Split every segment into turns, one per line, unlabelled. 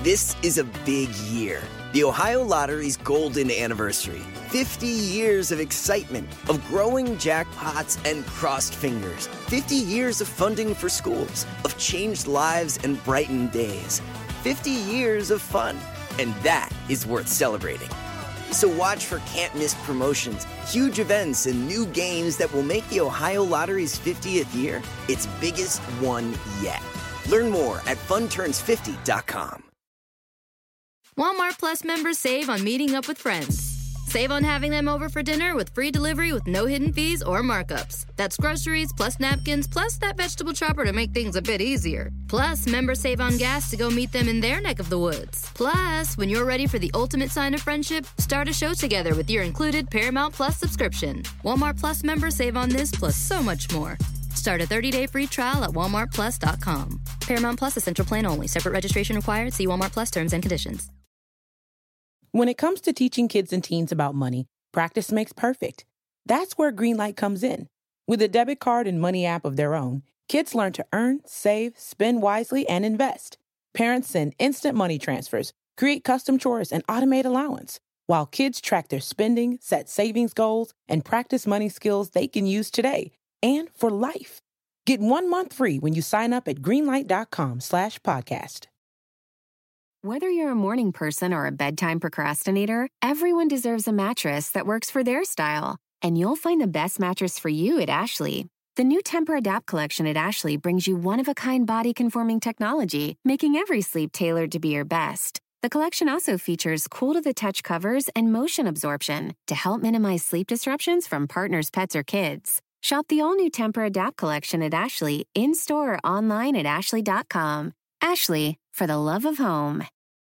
This is a big year. The Ohio Lottery's golden anniversary. 50 years of excitement, of growing jackpots and crossed fingers. 50 years of funding for schools, of changed lives and brightened days. 50 years of fun, and that is worth celebrating. So watch for can't-miss promotions, huge events, and new games that will make the Ohio Lottery's 50th year its biggest one yet. Learn more at funturns50.com.
Walmart Plus members save on meeting up with friends. Save on having them over for dinner with free delivery with no hidden fees or markups. That's groceries, plus napkins, plus that vegetable chopper to make things a bit easier. Plus, members save on gas to go meet them in their neck of the woods. Plus, when you're ready for the ultimate sign of friendship, start a show together with your included Paramount Plus subscription. Walmart Plus members save on this plus so much more. Start a 30-day free trial at walmartplus.com. Paramount Plus Essential Plan only. Separate registration required. See Walmart Plus terms and conditions.
When it comes to teaching kids and teens about money, practice makes perfect. That's where Greenlight comes in. With a debit card and money app of their own, kids learn to earn, save, spend wisely, and invest. Parents send instant money transfers, create custom chores, and automate allowance, while kids track their spending, set savings goals, and practice money skills they can use today and for life. Get 1 month free when you sign up at greenlight.com/podcast.
Whether you're a morning person or a bedtime procrastinator, everyone deserves a mattress that works for their style. And you'll find the best mattress for you at Ashley. The new Tempur-Adapt collection at Ashley brings you one-of-a-kind body-conforming technology, making every sleep tailored to be your best. The collection also features cool-to-the-touch covers and motion absorption to help minimize sleep disruptions from partners, pets, or kids. Shop the all-new Tempur-Adapt collection at Ashley, in-store or online at ashley.com. Ashley, for the love of home.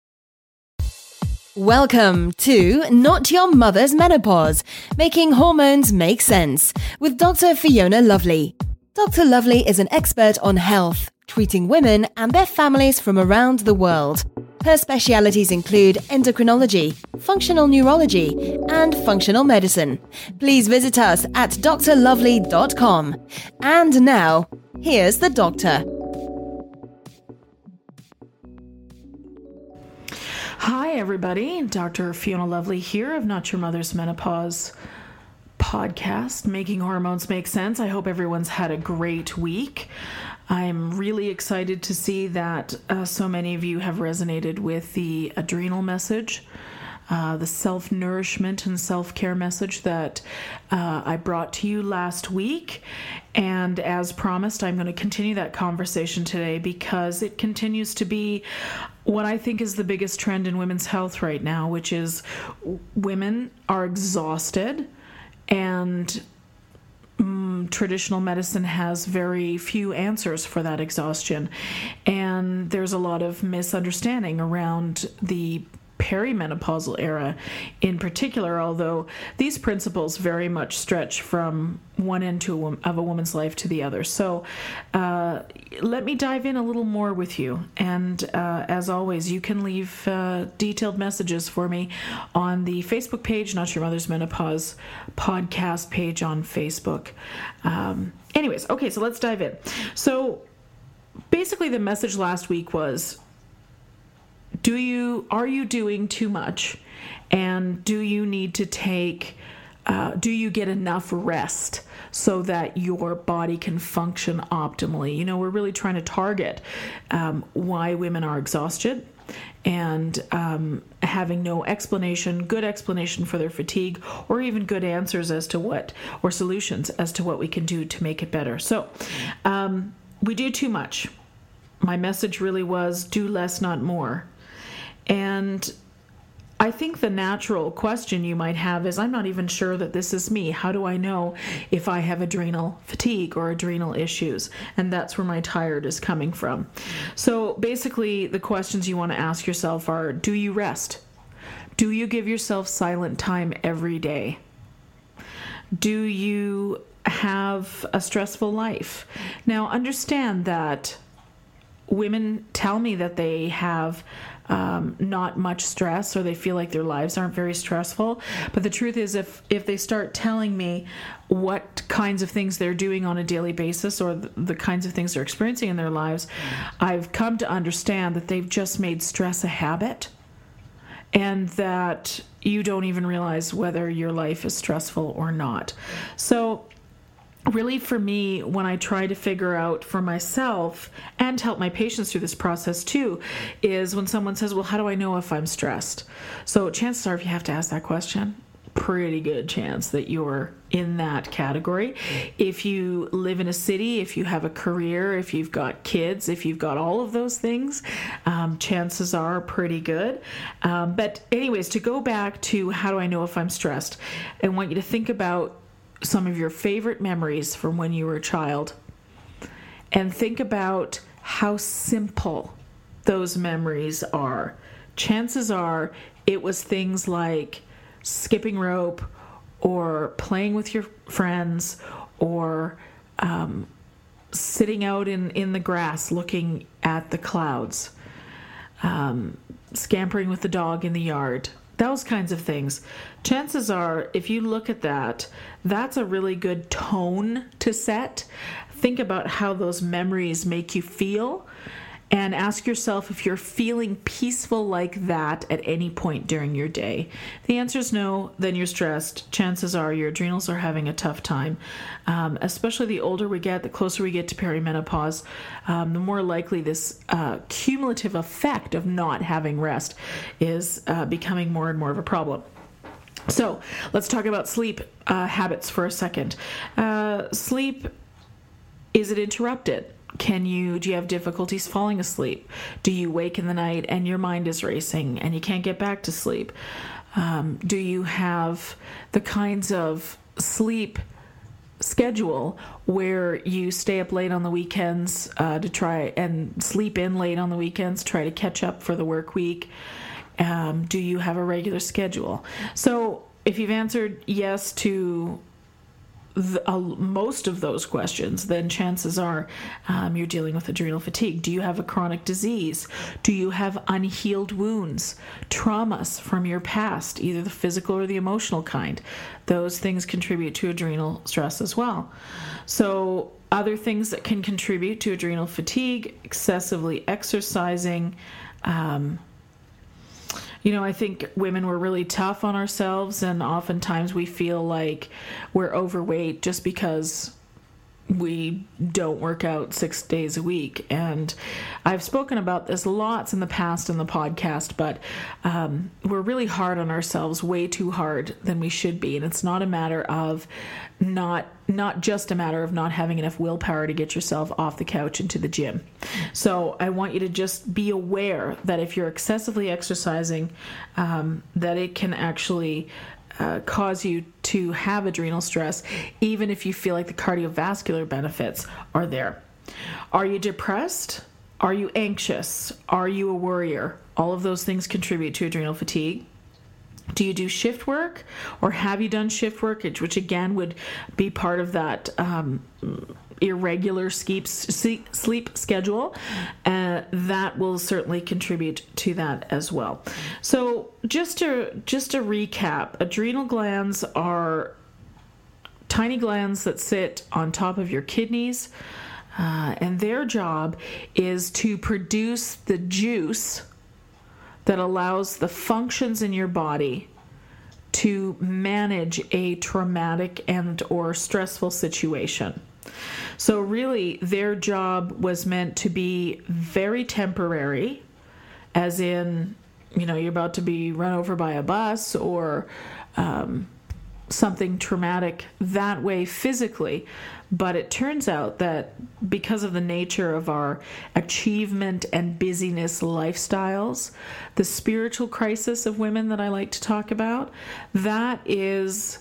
Welcome to Not Your Mother's Menopause, Making Hormones Make Sense, with Dr. Fiona Lovely. Dr. Lovely is an expert on health, treating women and their families from around the world. Her specialities include endocrinology, functional neurology, and functional medicine. Please visit us at drlovely.com. And now, here's the doctor.
Hi, everybody. Dr. Fiona Lovely here of Not Your Mother's Menopause podcast, Making Hormones Make Sense. I hope everyone's had a great week. I'm really excited to see that so many of you have resonated with the adrenal message, the self-nourishment and self-care message that I brought to you last week. And as promised, I'm going to continue that conversation today because it continues to be what I think is the biggest trend in women's health right now, which is women are exhausted and traditional medicine has very few answers for that exhaustion. And there's a lot of misunderstanding around the perimenopausal era in particular, although these principles very much stretch from one end of a woman's life to the other. So let me dive in a little more with you. And as always, you can leave detailed messages for me on the Facebook page, Not Your Mother's Menopause podcast page on Facebook. Anyways, okay, so let's dive in. So basically the message last week was, are you doing too much? And do you need to do you get enough rest so that your body can function optimally? You know, we're really trying to target why women are exhausted and having no good explanation for their fatigue, or even good answers as to or solutions as to what we can do to make it better. So we do too much. My message really was do less, not more. And I think the natural question you might have is, I'm not even sure that this is me. How do I know if I have adrenal fatigue or adrenal issues? And that's where my tired is coming from. So basically, the questions you want to ask yourself are, do you rest? Do you give yourself silent time every day? Do you have a stressful life? Now, understand that women tell me that they have not much stress, or they feel like their lives aren't very stressful. But the truth is, if they start telling me what kinds of things they're doing on a daily basis, or the kinds of things they're experiencing in their lives, I've come to understand that they've just made stress a habit, and that you don't even realize whether your life is stressful or not. So really, for me, when I try to figure out for myself and help my patients through this process too, is when someone says, well, how do I know if I'm stressed? So chances are, if you have to ask that question, pretty good chance that you're in that category. If you live in a city, if you have a career, if you've got kids, if you've got all of those things, chances are pretty good. But anyways, to go back to how do I know if I'm stressed, I want you to think about some of your favorite memories from when you were a child, and think about how simple those memories are. Chances are it was things like skipping rope, or playing with your friends, or sitting out in the grass looking at the clouds, scampering with the dog in the yard. Those kinds of things. Chances are, if you look at that, that's a really good tone to set. Think about how those memories make you feel, and ask yourself if you're feeling peaceful like that at any point during your day. If the answer is no, then you're stressed. Chances are your adrenals are having a tough time. Especially the older we get, the closer we get to perimenopause, the more likely this cumulative effect of not having rest is becoming more and more of a problem. So let's talk about sleep habits for a second. Sleep, is it interrupted? Do you have difficulties falling asleep? Do you wake in the night and your mind is racing and you can't get back to sleep? Do you have the kinds of sleep schedule where you stay up late on the weekends to try and sleep in late on the weekends, try to catch up for the work week? Do you have a regular schedule? So if you've answered yes to most of those questions, then chances are you're dealing with adrenal fatigue. Do you have a chronic disease? Do you have unhealed wounds, traumas from your past, either the physical or the emotional kind? Those things contribute to adrenal stress as well. So other things that can contribute to adrenal fatigue: excessively exercising. I think women were really tough on ourselves, and oftentimes we feel like we're overweight just because we don't work out 6 days a week. And I've spoken about this lots in the past in the podcast, but we're really hard on ourselves, way too hard than we should be. And it's not a matter of not just a matter of not having enough willpower to get yourself off the couch into the gym. So I want you to just be aware that if you're excessively exercising, that it can actually cause you to have adrenal stress, even if you feel like the cardiovascular benefits are there. Are you depressed? Are you anxious? Are you a worrier? All of those things contribute to adrenal fatigue. Do you do shift work, or have you done shift work, which again would be part of that irregular sleep schedule? That will certainly contribute to that as well. So just to recap, adrenal glands are tiny glands that sit on top of your kidneys, and their job is to produce the juice that allows the functions in your body to manage a traumatic and or stressful situation. So really, their job was meant to be very temporary, as in, you're about to be run over by a bus or something traumatic that way physically. But it turns out that because of the nature of our achievement and busyness lifestyles, the spiritual crisis of women that I like to talk about, that is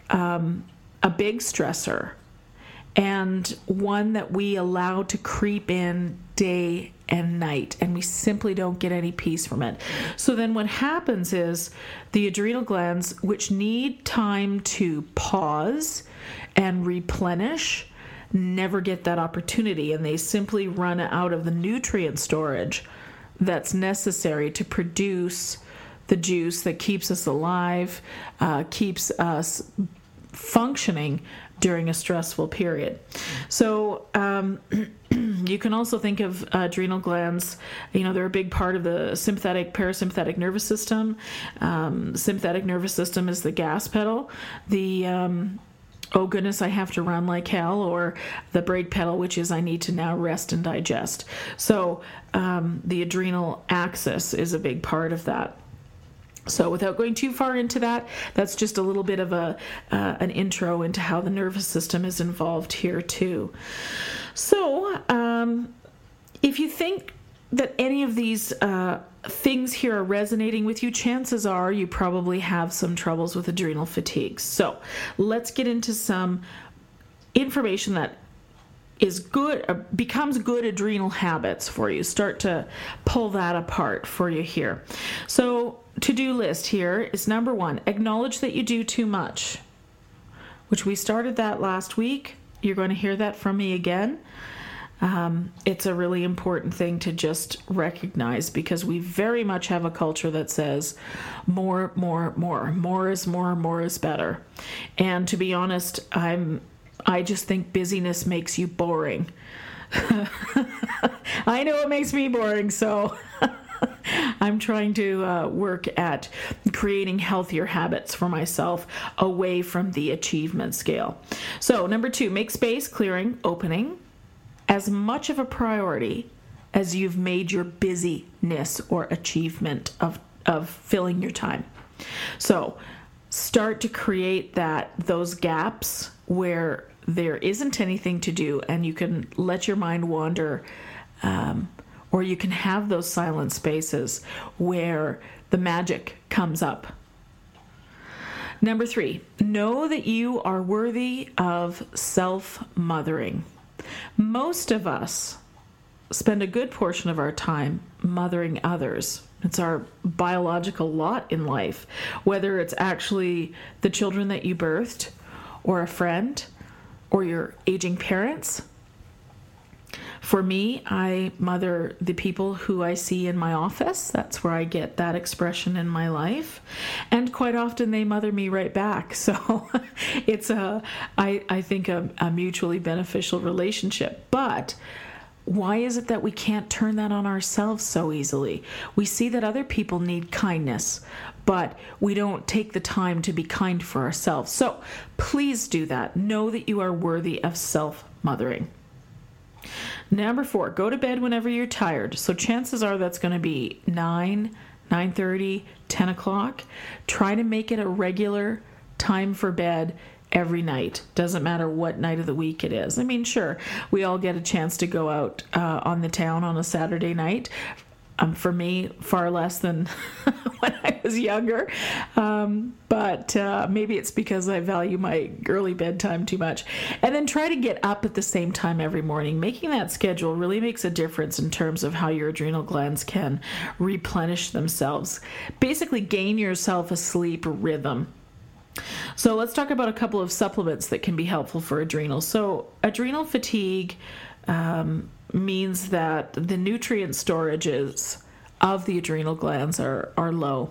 a big stressor, and one that we allow to creep in day and night, and we simply don't get any peace from it. So then what happens is the adrenal glands, which need time to pause and replenish, never get that opportunity, and they simply run out of the nutrient storage that's necessary to produce the juice that keeps us alive, keeps us functioning during a stressful period. So you can also think of adrenal glands. They're a big part of the parasympathetic nervous system. Sympathetic nervous system is the gas pedal. The oh goodness, I have to run like hell, or the brake pedal, which is I need to now rest and digest. So the adrenal axis is a big part of that. So without going too far into that, that's just a little bit of an intro into how the nervous system is involved here too. So if you think that any of these things here are resonating with you, chances are you probably have some troubles with adrenal fatigue. So let's get into some information that is good, becomes good adrenal habits for you. Start to pull that apart for you here. So to-do list here is number 1, acknowledge that you do too much, which we started that last week. You're going to hear that from me again. It's a really important thing to just recognize, because we very much have a culture that says more is more is better. And to be honest, I just think busyness makes you boring. I know it makes me boring, so I'm trying to work at creating healthier habits for myself away from the achievement scale. So number 2, make space, clearing, opening as much of a priority as you've made your busyness or achievement of filling your time. So start to create those gaps where there isn't anything to do, and you can let your mind wander, or you can have those silent spaces where the magic comes up. Number 3, know that you are worthy of self-mothering. Most of us spend a good portion of our time mothering others. It's our biological lot in life, whether it's actually the children that you birthed, or a friend, or your aging parents. For me, I mother the people who I see in my office. That's where I get that expression in my life. And quite often they mother me right back. So it's I think a mutually beneficial relationship. But why is it that we can't turn that on ourselves so easily? We see that other people need kindness, but we don't take the time to be kind for ourselves. So please do that. Know that you are worthy of self-mothering. Number 4, go to bed whenever you're tired. So chances are that's going to be 9, 9:30, 10 o'clock. Try to make it a regular time for bed every night. Doesn't matter what night of the week it is. I mean, sure, we all get a chance to go out on the town on a Saturday night. For me, far less than when I was younger. But maybe it's because I value my early bedtime too much. And then try to get up at the same time every morning. Making that schedule really makes a difference in terms of how your adrenal glands can replenish themselves. Basically, gain yourself a sleep rhythm. So let's talk about a couple of supplements that can be helpful for adrenals. So adrenal fatigue means that the nutrient storages of the adrenal glands are low.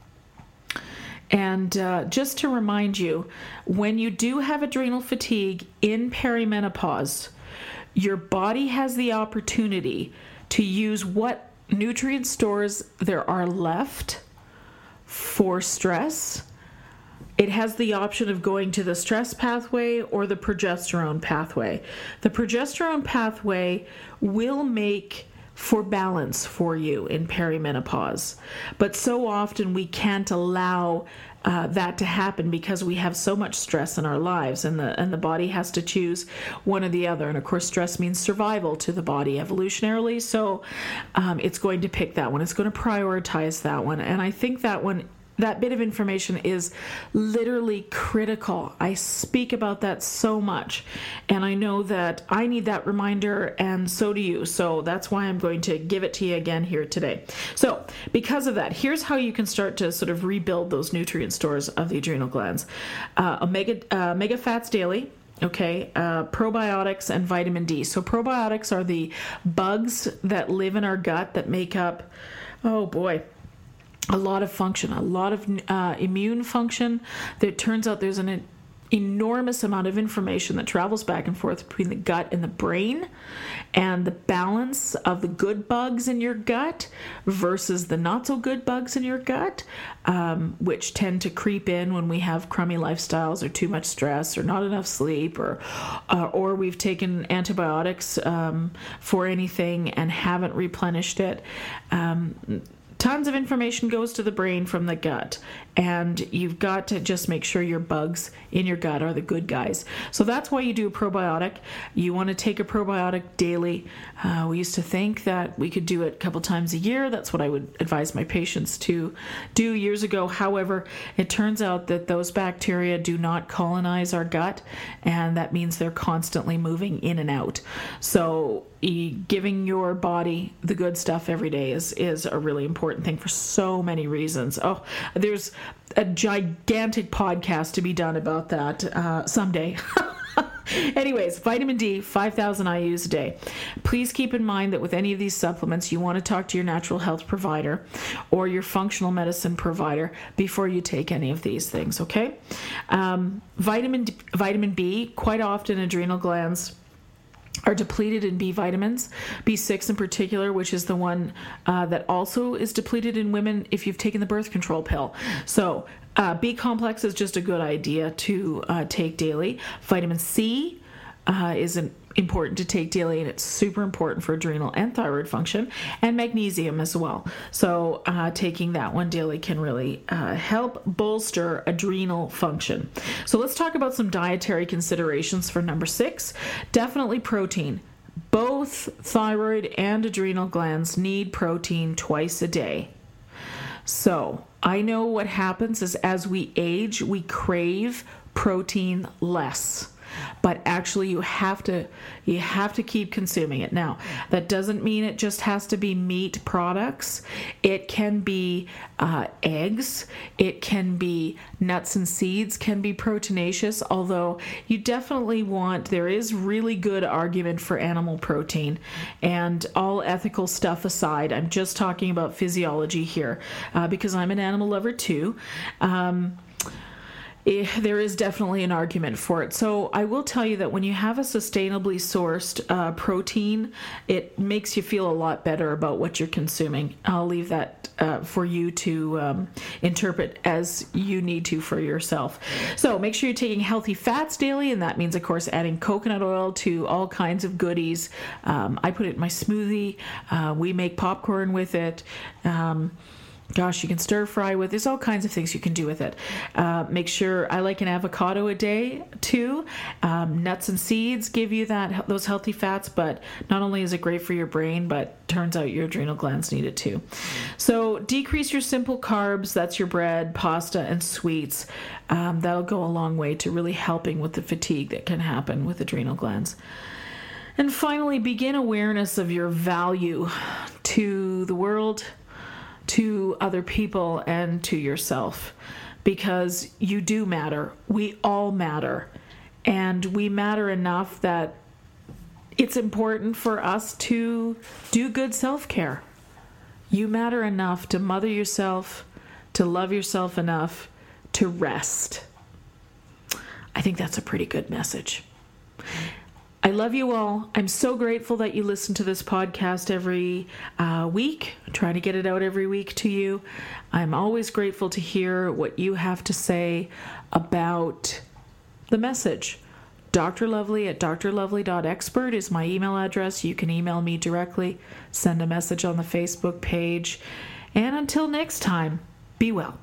And just to remind you, when you do have adrenal fatigue in perimenopause, your body has the opportunity to use what nutrient stores there are left for stress. It has the option of going to the stress pathway or the progesterone pathway. The progesterone pathway will make for balance for you in perimenopause. But so often we can't allow that to happen because we have so much stress in our lives, and the body has to choose one or the other. And of course, stress means survival to the body evolutionarily. So it's going to pick that one. It's going to prioritize that one. And I think that bit of information is literally critical. I speak about that so much, and I know that I need that reminder, and so do you. So that's why I'm going to give it to you again here today. So because of that, here's how you can start to sort of rebuild those nutrient stores of the adrenal glands. Omega fats daily Okay, probiotics and vitamin D. So probiotics are the bugs that live in our gut that make up, a lot of function, a lot of immune function. It turns out there's an enormous amount of information that travels back and forth between the gut and the brain, and the balance of the good bugs in your gut versus the not so good bugs in your gut, which tend to creep in when we have crummy lifestyles or too much stress or not enough sleep, or we've taken antibiotics for anything and haven't replenished it. Tons of information goes to the brain from the gut, and you've got to just make sure your bugs in your gut are the good guys. So that's why you do a probiotic. You want to take a probiotic daily. We used to think that we could do it a couple times a year. That's what I would advise my patients to do years ago. However, it turns out that those bacteria do not colonize our gut, and that means they're constantly moving in and out. So giving your body the good stuff every day is a really important thing for so many reasons. Oh, there's a gigantic podcast to be done about that someday. Anyways, vitamin D, 5,000 IUs a day. Please keep in mind that with any of these supplements, you want to talk to your natural health provider or your functional medicine provider before you take any of these things, okay? Vitamin B, quite often adrenal glands are depleted in B vitamins, B6 in particular, which is the one that also is depleted in women if you've taken the birth control pill. So B complex is just a good idea to take daily. Vitamin C is important to take daily, and it's super important for adrenal and thyroid function, and magnesium as well. So taking that one daily can really help bolster adrenal function. So let's talk about some dietary considerations for number 6. Definitely protein. Both thyroid and adrenal glands need protein twice a day. So I know what happens is as we age, we crave protein less. But actually you have to keep consuming it. Now, that doesn't mean it just has to be meat products. It can be eggs. It can be nuts and seeds, can be proteinaceous, although you definitely there is really good argument for animal protein. And all ethical stuff aside, I'm just talking about physiology here because I'm an animal lover too. There is definitely an argument for it. So I will tell you that when you have a sustainably sourced protein, it makes you feel a lot better about what you're consuming. I'll leave that for you to interpret as you need to for yourself. So make sure you're taking healthy fats daily, and that means, of course, adding coconut oil to all kinds of goodies. I put it in my smoothie. We make popcorn with it. You can stir fry with. There's all kinds of things you can do with it. Make sure I like an avocado a day too. Nuts and seeds give you those healthy fats, but not only is it great for your brain, but turns out your adrenal glands need it too. So decrease your simple carbs. That's your bread, pasta, and sweets. That'll go a long way to really helping with the fatigue that can happen with adrenal glands. And finally, begin awareness of your value to the world, to other people, and to yourself, because you do matter. We all matter, and we matter enough that it's important for us to do good self-care. You matter enough to mother yourself, to love yourself enough to rest. I think that's a pretty good message. I love you all. I'm so grateful that you listen to this podcast every week. I'm trying to get it out every week to you. I'm always grateful to hear what you have to say about the message. Dr. Lovely at drlovely.expert is my email address. You can email me directly, send a message on the Facebook page. And until next time, be well.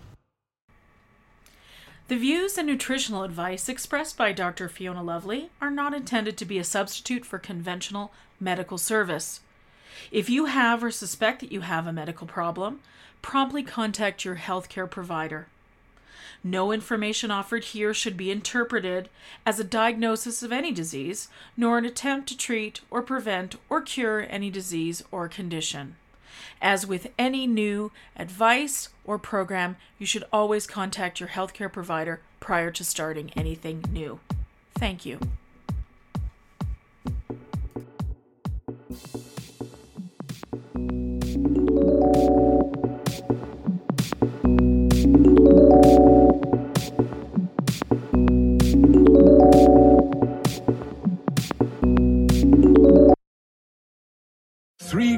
The views and nutritional advice expressed by Dr. Fiona Lovely are not intended to be a substitute for conventional medical service. If you have or suspect that you have a medical problem, promptly contact your healthcare provider. No information offered here should be interpreted as a diagnosis of any disease, nor an attempt to treat or prevent or cure any disease or condition. As with any new advice or program, you should always contact your healthcare provider prior to starting anything new. Thank you.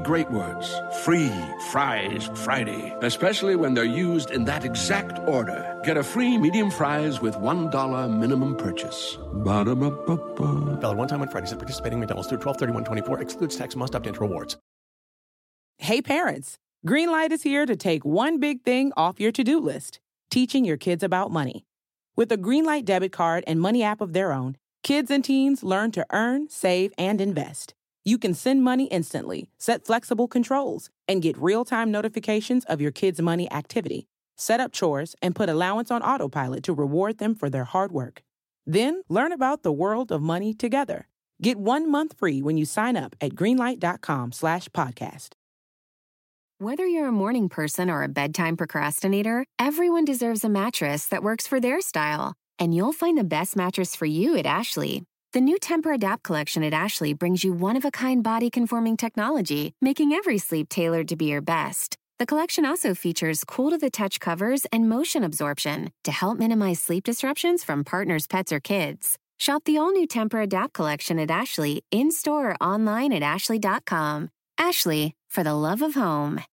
great words. Free Fries Friday. Especially when they're used in that exact order. Get a free medium fries with $1 minimum purchase. Ba-da-ba-ba-ba.
Valid one time on Fridays at participating McDonald's through 12/31/24. Excludes tax. Must opt into rewards.
Hey parents, Greenlight is here to take one big thing off your to-do list, teaching your kids about money. With a Greenlight debit card and money app of their own, kids and teens learn to earn, save, and invest. You can send money instantly, set flexible controls, and get real-time notifications of your kids' money activity. Set up chores and put allowance on autopilot to reward them for their hard work. Then learn about the world of money together. Get 1 month free when you sign up at greenlight.com/podcast.
Whether you're a morning person or a bedtime procrastinator, everyone deserves a mattress that works for their style. And you'll find the best mattress for you at Ashley. The new Tempur-Adapt collection at Ashley brings you one-of-a-kind body-conforming technology, making every sleep tailored to be your best. The collection also features cool-to-the-touch covers and motion absorption to help minimize sleep disruptions from partners, pets, or kids. Shop the all-new Tempur-Adapt collection at Ashley, in-store or online at ashley.com. Ashley, for the love of home.